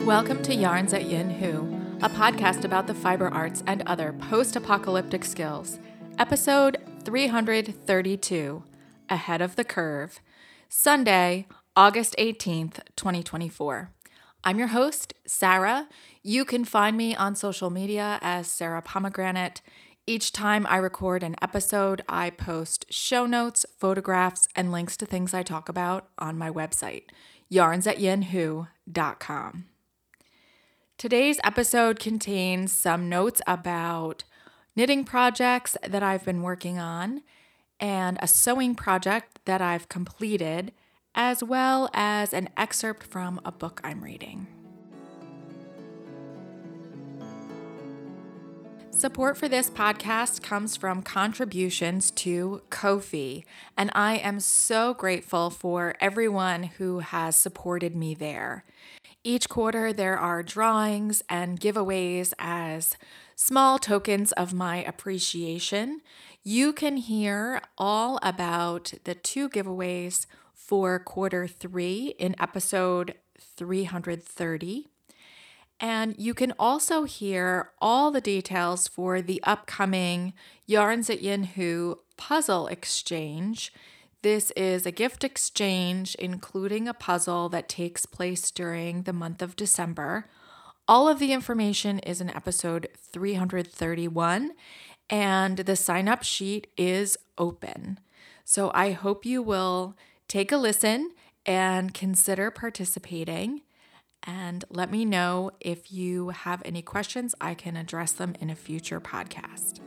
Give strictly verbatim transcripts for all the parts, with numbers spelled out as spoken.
Welcome to Yarns at Yin Hu, a podcast about the fiber arts and other post-apocalyptic skills. Episode three hundred thirty-two, Ahead of the Curve, Sunday, August eighteenth, twenty twenty-four. I'm your host, Sarah. You can find me on social media as Sarah Pomegranate. Each time I record an episode, I post show notes, photographs, and links to things I talk about on my website, yarns at yin hu dot com. Today's episode contains some notes about knitting projects that I've been working on and a sewing project that I've completed, as well as an excerpt from a book I'm reading. Support for this podcast comes from contributions to Ko-fi, and I am so grateful for everyone who has supported me there. Each quarter, there are drawings and giveaways as small tokens of my appreciation. You can hear all about the two giveaways for quarter three in episode three hundred thirty. And you can also hear all the details for the upcoming Yarns at Yin Hu puzzle exchange. This is a gift exchange including a puzzle that takes place during the month of December. All of the information is in episode three hundred thirty-one, and the sign-up sheet is open. So I hope you will take a listen and consider participating. And let me know if you have any questions. I can address them in a future podcast.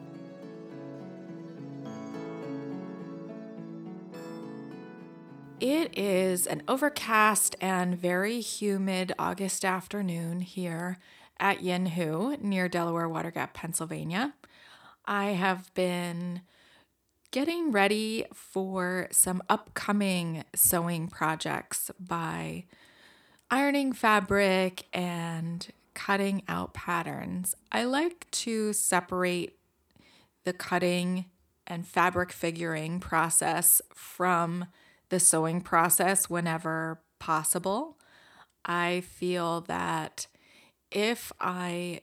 It is an overcast and very humid August afternoon here at Yin Hu near Delaware Water Gap, Pennsylvania. I have been getting ready for some upcoming sewing projects by ironing fabric and cutting out patterns. I like to separate the cutting and fabric figuring process from the sewing process whenever possible. I feel that if I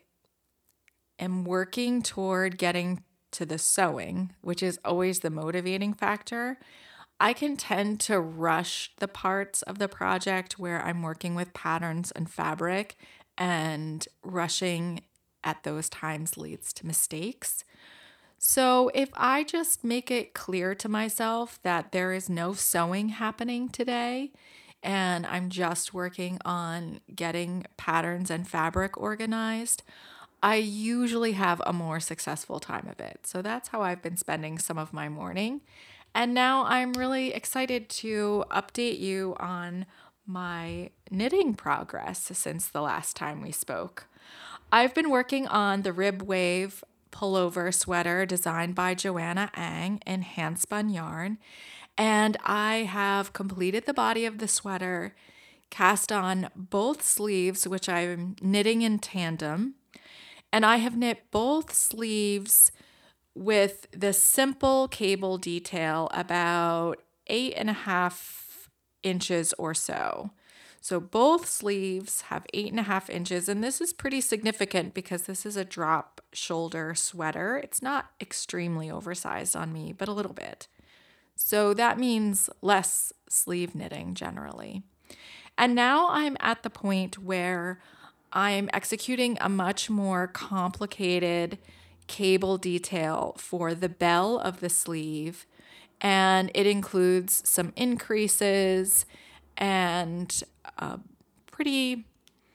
am working toward getting to the sewing, which is always the motivating factor, I can tend to rush the parts of the project where I'm working with patterns and fabric, and rushing at those times leads to mistakes. So if I just make it clear to myself that there is no sewing happening today, and I'm just working on getting patterns and fabric organized, I usually have a more successful time of it. So that's how I've been spending some of my morning. And now I'm really excited to update you on my knitting progress since the last time we spoke. I've been working on the Rib Wave pullover sweater designed by Joanna Ang in Handspun Yarn, and I have completed the body of the sweater, cast on both sleeves, which I'm knitting in tandem, and I have knit both sleeves with the simple cable detail about eight and a half inches or so. So both sleeves have eight and a half inches, and this is pretty significant because this is a drop shoulder sweater. It's not extremely oversized on me, but a little bit. So that means less sleeve knitting generally. And now I'm at the point where I'm executing a much more complicated cable detail for the bell of the sleeve, and it includes some increases and a pretty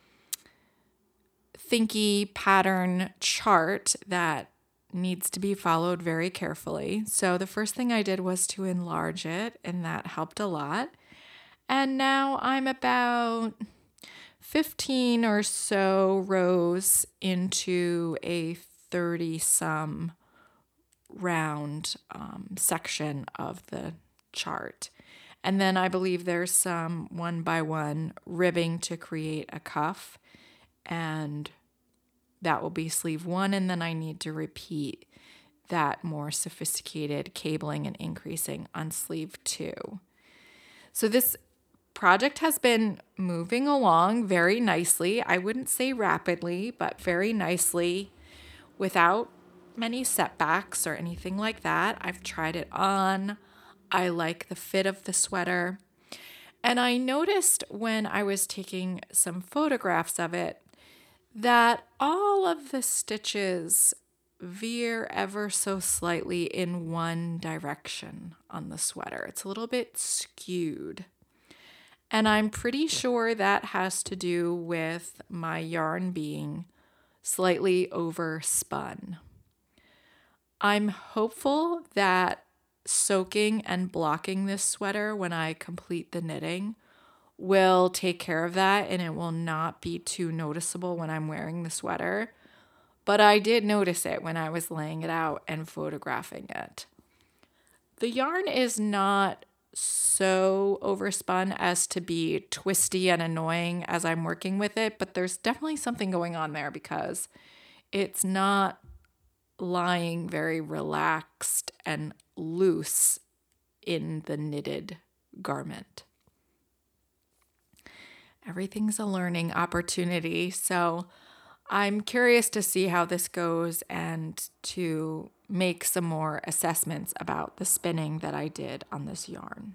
thinky pattern chart that needs to be followed very carefully. So the first thing I did was to enlarge it, and that helped a lot. And now I'm about fifteen or so rows into a thirty-some round um, section of the chart. And then I believe there's some one by one ribbing to create a cuff, and that will be sleeve one, and then I need to repeat that more sophisticated cabling and increasing on sleeve two. So this project has been moving along very nicely. I wouldn't say rapidly, but very nicely without many setbacks or anything like that. I've tried it on. I like the fit of the sweater. And I noticed when I was taking some photographs of it that all of the stitches veer ever so slightly in one direction on the sweater. It's a little bit skewed. And I'm pretty sure that has to do with my yarn being slightly overspun. I'm hopeful that soaking and blocking this sweater when I complete the knitting will take care of that and it will not be too noticeable when I'm wearing the sweater. But I did notice it when I was laying it out and photographing it. The yarn is not so overspun as to be twisty and annoying as I'm working with it, but there's definitely something going on there because it's not lying very relaxed and loose in the knitted garment. Everything's a learning opportunity, so I'm curious to see how this goes and to make some more assessments about the spinning that I did on this yarn.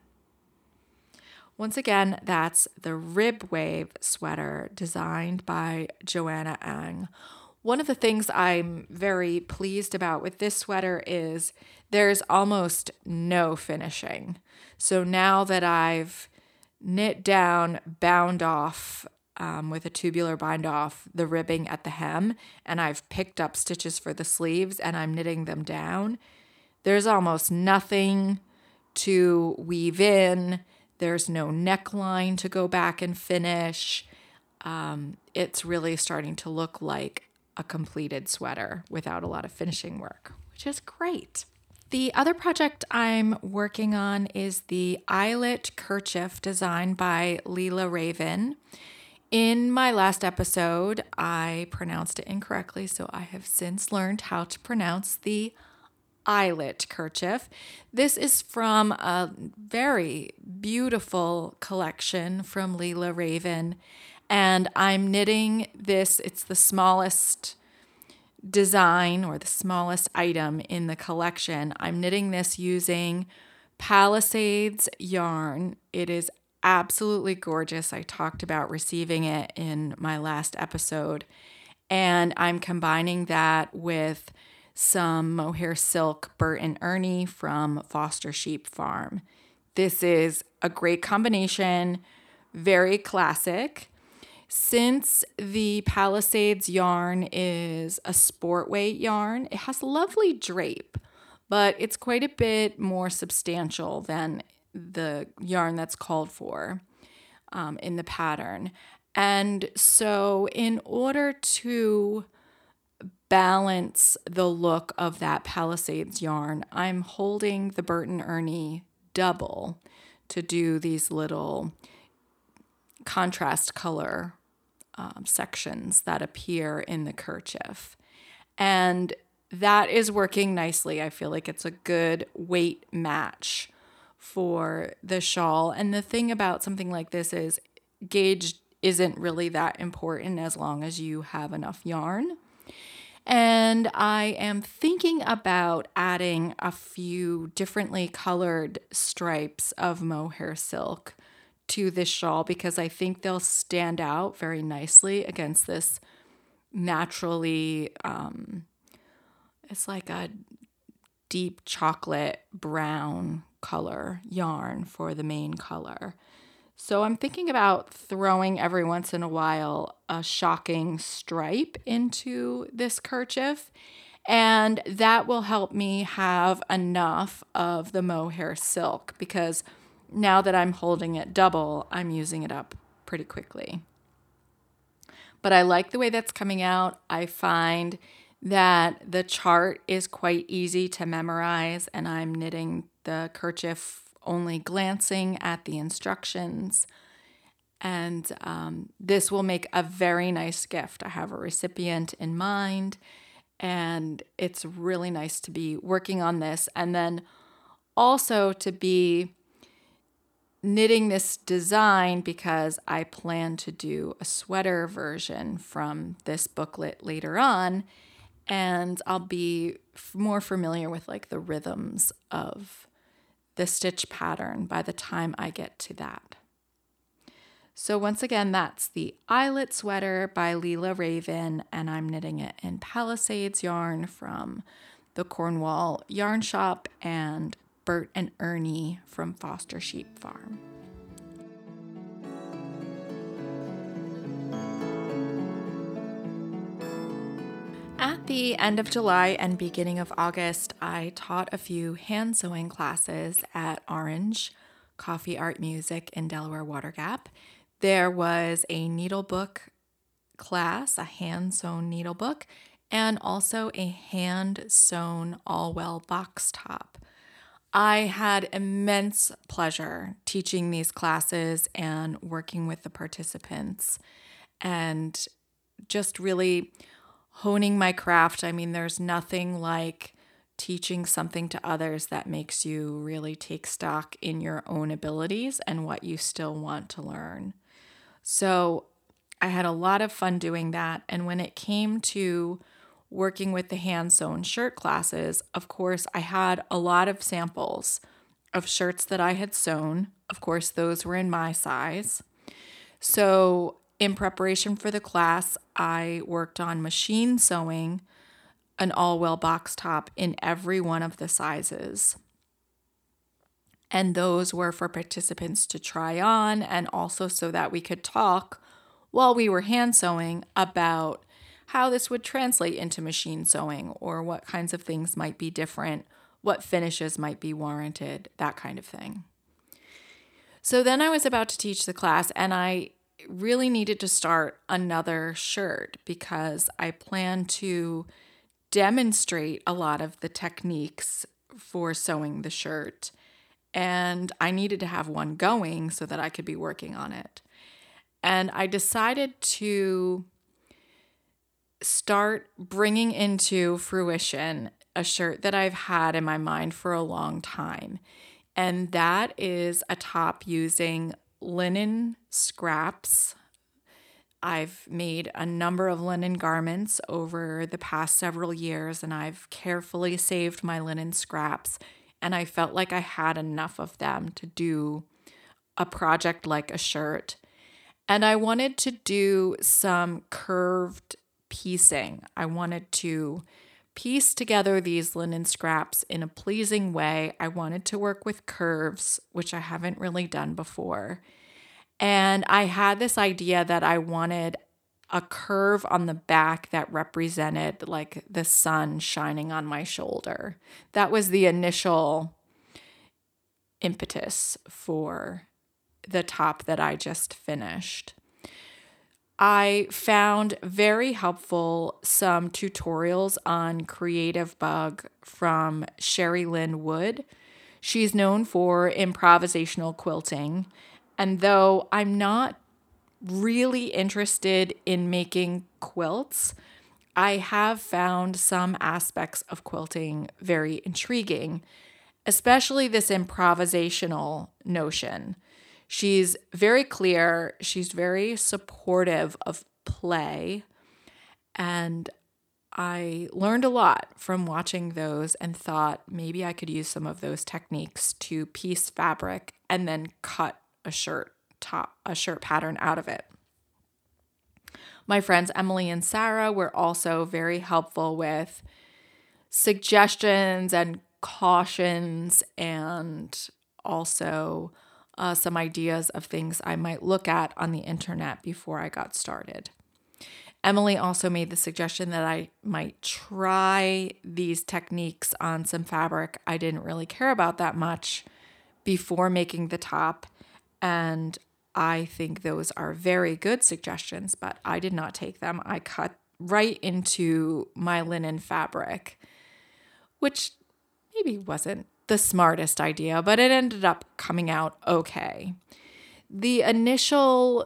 Once again, that's the Rib Wave sweater designed by Joanna Ang. One of the things I'm very pleased about with this sweater is there's almost no finishing. So now that I've knit down, bound off um, with a tubular bind off the ribbing at the hem, and I've picked up stitches for the sleeves and I'm knitting them down, there's almost nothing to weave in. There's no neckline to go back and finish. Um, it's really starting to look like a completed sweater without a lot of finishing work, which is great. The other project I'm working on is the eyelet kerchief designed by Leela Raven. In my last episode, I pronounced it incorrectly, so I have since learned how to pronounce the eyelet kerchief. This is from a very beautiful collection from Leela Raven, and I'm knitting this. It's the smallest design or the smallest item in the collection. I'm knitting this using Palisades yarn. It is absolutely gorgeous. I talked about receiving it in my last episode, and I'm combining that with some mohair silk Burton Ernie from Foster Sheep Farm. This is a great combination, very classic. Since the Palisades yarn is a sport weight yarn, it has lovely drape, but it's quite a bit more substantial than the yarn that's called for um, in the pattern. And so in order to balance the look of that Palisades yarn, I'm holding the Burton Ernie double to do these little contrast color um, sections that appear in the kerchief. And that is working nicely. I feel like it's a good weight match for the shawl. And the thing about something like this is gauge isn't really that important as long as you have enough yarn. And I am thinking about adding a few differently colored stripes of mohair silk to this shawl because I think they'll stand out very nicely against this naturally, um, it's like a deep chocolate brown color yarn for the main color. So I'm thinking about throwing every once in a while a shocking stripe into this kerchief, and that will help me have enough of the mohair silk because now that I'm holding it double, I'm using it up pretty quickly. But I like the way that's coming out. I find that the chart is quite easy to memorize, and I'm knitting the kerchief only glancing at the instructions. And um, this will make a very nice gift. I have a recipient in mind, and it's really nice to be working on this. And then also to be knitting this design because I plan to do a sweater version from this booklet later on, and I'll be more familiar with like the rhythms of the stitch pattern by the time I get to that. So once again, that's the Eyelet Sweater by Leela Raven, and I'm knitting it in Palisades yarn from the Cornwall Yarn Shop and Bert and Ernie from Foster Sheep Farm. At the end of July and beginning of August, I taught a few hand sewing classes at Orange Coffee Art Music in Delaware Water Gap. There was a needlebook class, a hand-sewn needlebook, and also a hand-sewn Allwell box top. I had immense pleasure teaching these classes and working with the participants and just really honing my craft. I mean, there's nothing like teaching something to others that makes you really take stock in your own abilities and what you still want to learn. So I had a lot of fun doing that. And when it came to working with the hand-sewn shirt classes, of course, I had a lot of samples of shirts that I had sewn. Of course, those were in my size. So in preparation for the class, I worked on machine sewing an Allwell box top in every one of the sizes. And those were for participants to try on, and also so that we could talk while we were hand sewing about how this would translate into machine sewing, or what kinds of things might be different, what finishes might be warranted, that kind of thing. So then I was about to teach the class, and I really needed to start another shirt because I plan to demonstrate a lot of the techniques for sewing the shirt. And I needed to have one going so that I could be working on it. And I decided to start bringing into fruition a shirt that I've had in my mind for a long time. And that is a top using linen scraps. I've made a number of linen garments over the past several years, and I've carefully saved my linen scraps. And I felt like I had enough of them to do a project like a shirt. And I wanted to do some curved piecing. I wanted to piece together these linen scraps in a pleasing way. I wanted to work with curves, which I haven't really done before. And I had this idea that I wanted a curve on the back that represented like the sun shining on my shoulder. That was the initial impetus for the top that I just finished. I found very helpful some tutorials on Creative Bug from Sherry Lynn Wood. She's known for improvisational quilting, and though I'm not really interested in making quilts, I have found some aspects of quilting very intriguing, especially this improvisational notion. She's very clear, she's very supportive of play, and I learned a lot from watching those and thought maybe I could use some of those techniques to piece fabric and then cut a shirt top, a shirt pattern out of it. My friends Emily and Sarah were also very helpful with suggestions and cautions, and also uh, some ideas of things I might look at on the internet before I got started. Emily also made the suggestion that I might try these techniques on some fabric I didn't really care about that much before making the top, and I think those are very good suggestions, but I did not take them. I cut right into my linen fabric, which maybe wasn't the smartest idea, but it ended up coming out okay. The initial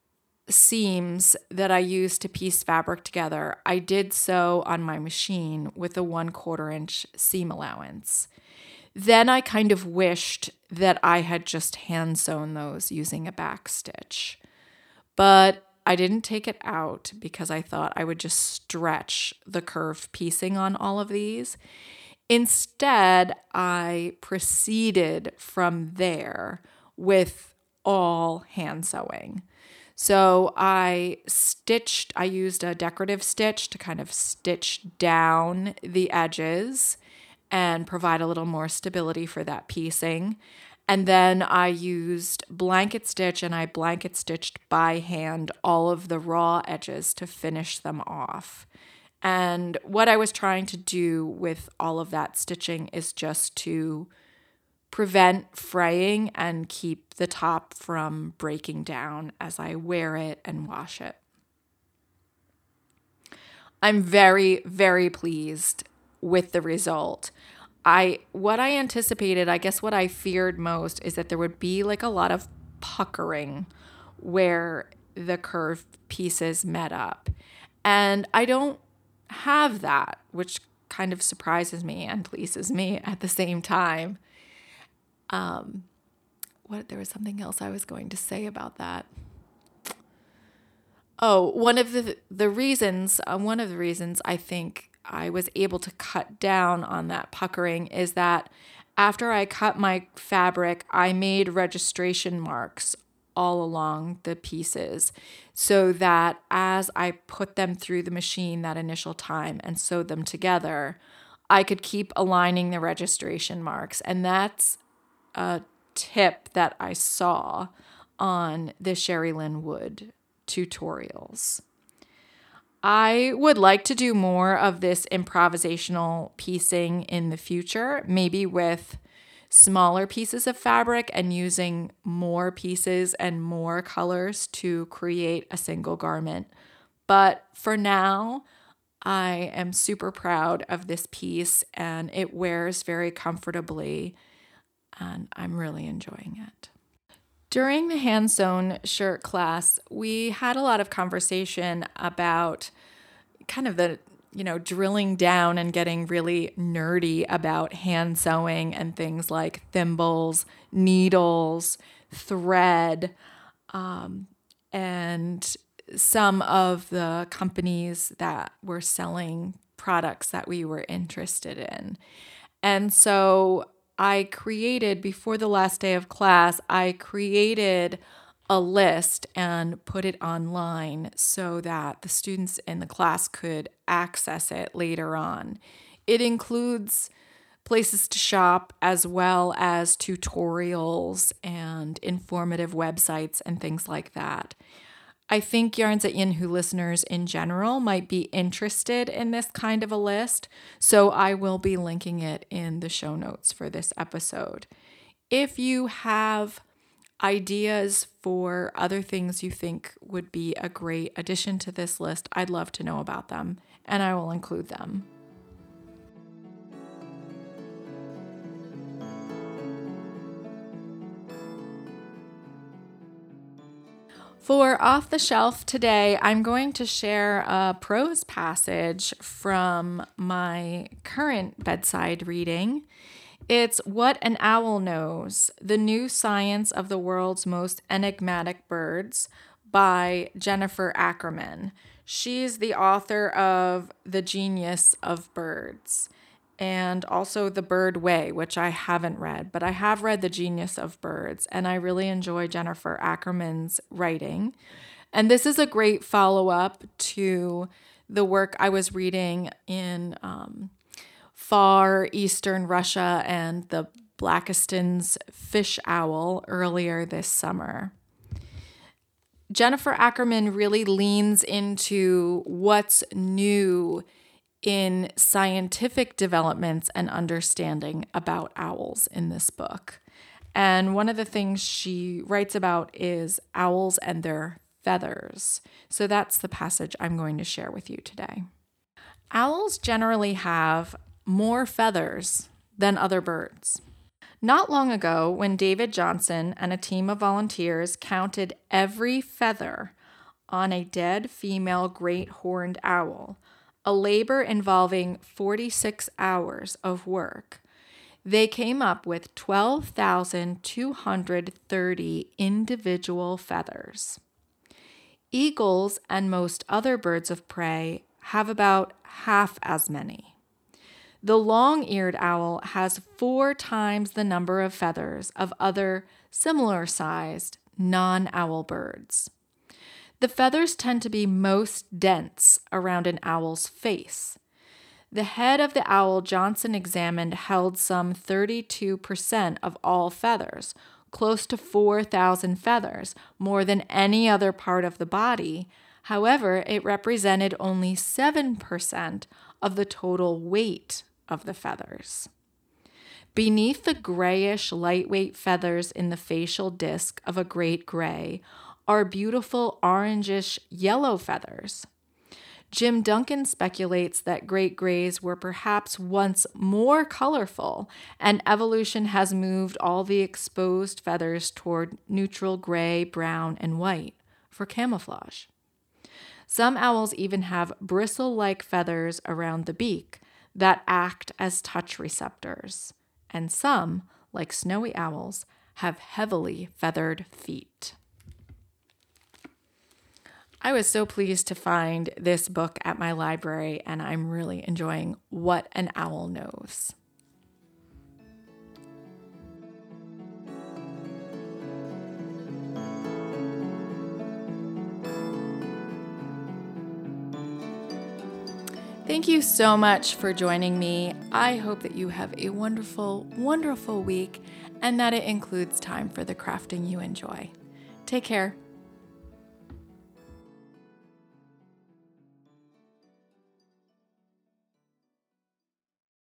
seams that I used to piece fabric together, I did sew on my machine with a one quarter inch seam allowance. Then I kind of wished that I had just hand sewn those using a back stitch. But I didn't take it out because I thought I would just stretch the curved piecing on all of these. Instead, I proceeded from there with all hand sewing. So I stitched, I used a decorative stitch to kind of stitch down the edges and provide a little more stability for that piecing. And then I used blanket stitch and I blanket stitched by hand all of the raw edges to finish them off. And what I was trying to do with all of that stitching is just to prevent fraying and keep the top from breaking down as I wear it and wash it. I'm very, very pleased with the result. I what I anticipated, I guess what I feared most is that there would be like a lot of puckering where the curved pieces met up. And I don't have that, which kind of surprises me and pleases me at the same time. Um, what there was something else I was going to say about that. Oh, one of the the reasons, uh, one of the reasons I think I was able to cut down on that puckering is that after I cut my fabric, I made registration marks all along the pieces so that as I put them through the machine that initial time and sewed them together, I could keep aligning the registration marks. And that's a tip that I saw on the Sherry Lynn Wood tutorials. I would like to do more of this improvisational piecing in the future, maybe with smaller pieces of fabric and using more pieces and more colors to create a single garment. But for now, I am super proud of this piece and it wears very comfortably and I'm really enjoying it. During the hand sewn shirt class, we had a lot of conversation about kind of the, you know, drilling down and getting really nerdy about hand sewing and things like thimbles, needles, thread, um, and some of the companies that were selling products that we were interested in. And so I created, before the last day of class, I created a list and put it online so that the students in the class could access it later on. It includes places to shop as well as tutorials and informative websites and things like that. I think Yarns at Yin Who listeners in general might be interested in this kind of a list, so I will be linking it in the show notes for this episode. If you have ideas for other things you think would be a great addition to this list, I'd love to know about them, and I will include them. For Off the Shelf today, I'm going to share a prose passage from my current bedside reading. It's What an Owl Knows, The New Science of the World's Most Enigmatic Birds by Jennifer Ackerman. She's the author of The Genius of Birds and also The Bird Way, which I haven't read, but I have read The Genius of Birds, and I really enjoy Jennifer Ackerman's writing. And this is a great follow-up to the work I was reading in um, far eastern Russia and the Blakiston's fish owl earlier this summer. Jennifer Ackerman really leans into what's new in scientific developments and understanding about owls in this book. And one of the things she writes about is owls and their feathers. So that's the passage I'm going to share with you today. Owls generally have more feathers than other birds. Not long ago, when David Johnson and a team of volunteers counted every feather on a dead female great horned owl, a labor involving forty-six hours of work, They came up with twelve thousand two hundred thirty individual feathers. Eagles and most other birds of prey have about half as many. The long-eared owl has four times the number of feathers of other similar-sized non-owl birds. The feathers tend to be most dense around an owl's face. The head of the owl Johnson examined held some thirty-two percent of all feathers, close to four thousand feathers, more than any other part of the body. However, it represented only seven percent of the total weight of the feathers. Beneath the grayish, lightweight feathers in the facial disc of a great gray are beautiful orangish yellow feathers. Jim Duncan speculates that great grays were perhaps once more colorful, and evolution has moved all the exposed feathers toward neutral gray, brown, and white for camouflage. Some owls even have bristle-like feathers around the beak that act as touch receptors, and some, like snowy owls, have heavily feathered feet. I was so pleased to find this book at my library, and I'm really enjoying What an Owl Knows. Thank you so much for joining me. I hope that you have a wonderful, wonderful week and that it includes time for the crafting you enjoy. Take care.